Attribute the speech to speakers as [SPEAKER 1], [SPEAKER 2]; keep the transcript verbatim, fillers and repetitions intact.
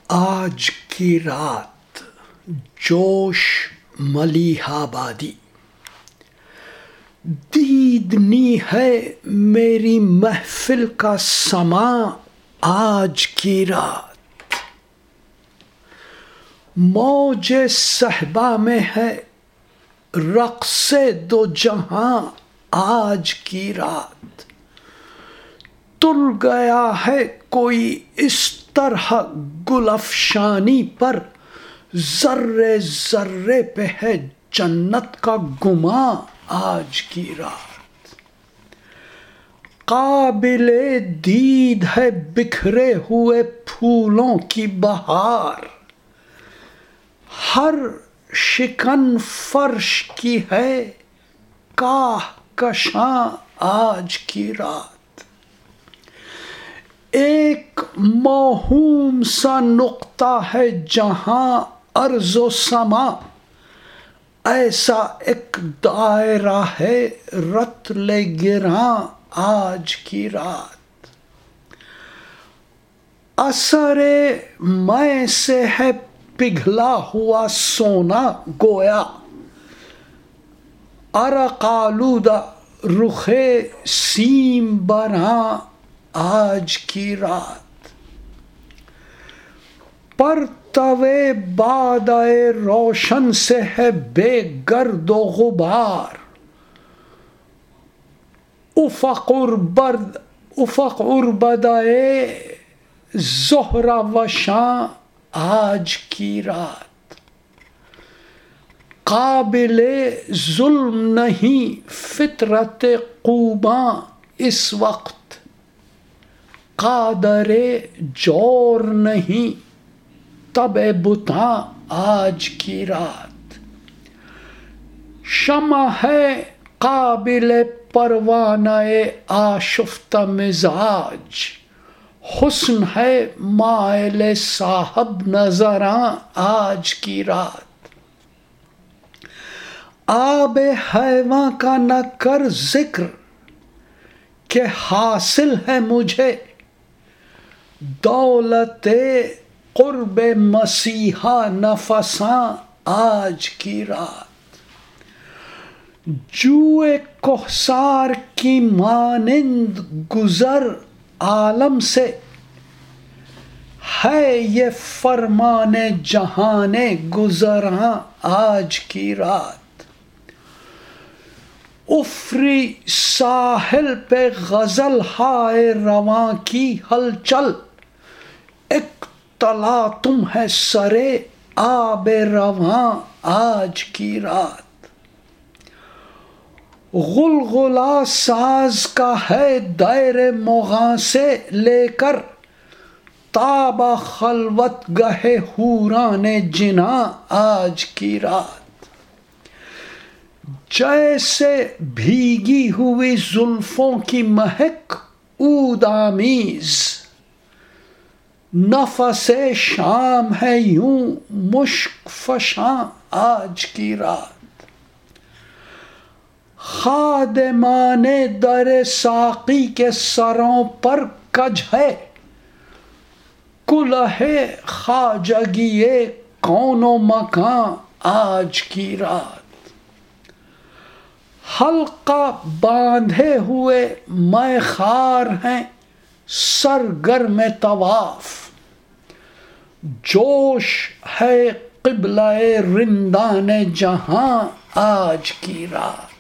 [SPEAKER 1] آج کی رات جوش ملیحہ بادی، دیدنی ہے میری محفل کا سماں آج کی رات، موج صحبا میں ہے رقص دو جہاں آج کی رات، تل گیا ہے کوئی اس طرح گل افشانی پر، ذرے ذرے پہ ہے جنت کا گماں آج کی رات، قابل دید ہے بکھرے ہوئے پھولوں کی بہار، ہر شکن فرش کی ہے کاہ کشاں آج کی رات، ایک موہوم سا نقطہ ہے جہاں ارض و سما، ایسا ایک دائرہ ہے رطل گراں آج کی رات، اثر مے سے ہے پگھلا ہوا سونا گویا، عرق آلودہ رخ سیم براں آج کی رات، پرتو بادئے روشن سے ہے بے گرد و غبار، افق عربد افق عربدئے زہرہ وشاں آج کی رات، قابل ظلم نہیں فطرت خوباں اس وقت، قادر جور نہیں طبع بتاں آج کی رات، شمع ہے قابل پروانہ آشفتہ مزاج، حسن ہے مائل صاحب نظراں آج کی رات، آب حیواں کا نہ کر ذکر کہ حاصل ہے مجھے، دولت قرب مسیحا نفساں آج کی رات، جوئے کہسار کی مانند گزر عالم سے، ہے یہ فرمان جہان گزراں آج کی رات، افری ساحل پہ غزل ہائے رواں کی ہلچل، ایک تلاطم ہے سرے آب رواں آج کی رات، غلغلہ ساز کا ہے دیر مغاں سے لے کر، تابہ خلوت گہ حوران جناں آج کی رات، جیسے بھیگی ہوئی زلفوں کی مہک عود آمیز، نفس شام ہے یوں مشک فشاں آج کی رات، خادمان در ساقی کے سروں پر کج ہے کلہ خواجگی کون و مکاں آج کی رات، حلقہ باندھے ہوئے مے خوار ہیں سرگرم طواف، جوش ہے قبلہ رندان جہاں آج کی رات۔